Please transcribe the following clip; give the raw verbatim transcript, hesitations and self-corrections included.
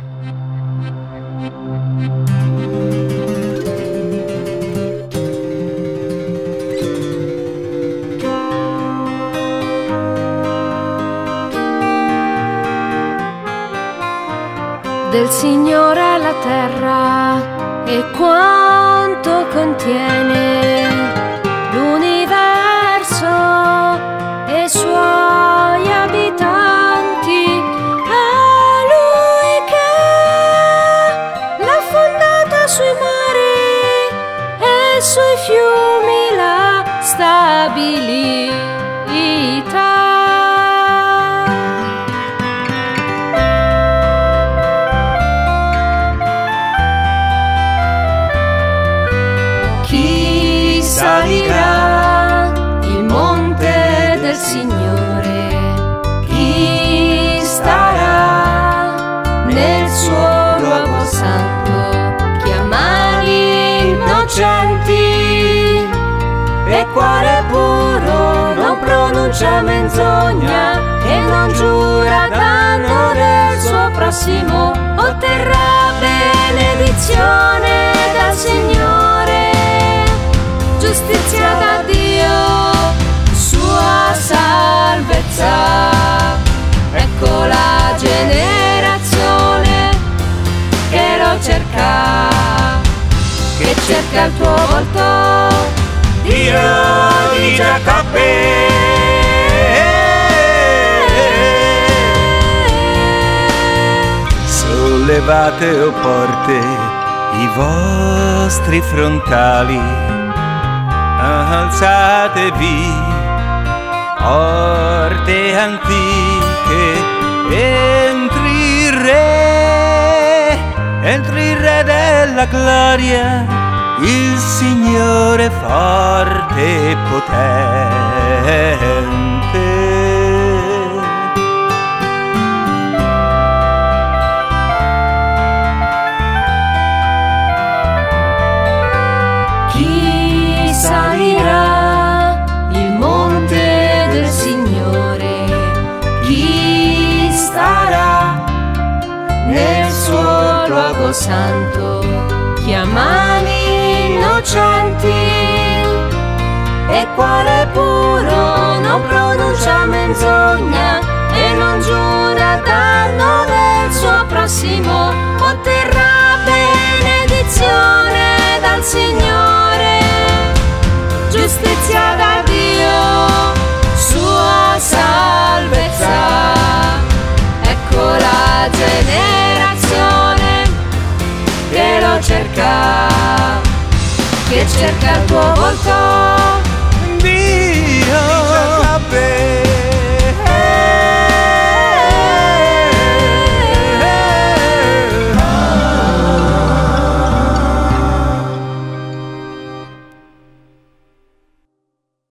Del Signore la terra e quanto contiene, l'universo e i suoi abitanti. È Lui che l'ha fondata sui mari e sui fiumi la stabilita. Salirà il monte del Signore, chi starà nel suo luogo santo, chi ha mani innocenti e cuore puro, non pronuncia menzogna e non giura danno del suo prossimo, otterrà benedizione dal Signore, giustizia da Dio, sua salvezza. Ecco la generazione che lo cerca, che cerca il tuo volto, Dio di Giacobbe. Sollevate, o porte, i vostri frontali, alzatevi, porte antiche, entri il Re, entri il Re della gloria, il Signore forte e potente. Salirà il monte del Signore, chi starà nel suo luogo santo, chi ha mani innocenti e cuore puro, non pronuncia menzogna e non giura danno del suo prossimo, otterrà benedizione dal Signore, giustizia da Dio, sua salvezza. Ecco la generazione che lo cerca, che cerca il tuo volto,